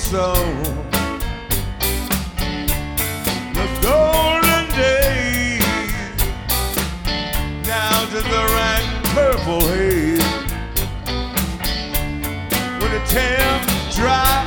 so. The golden days now to the rank purple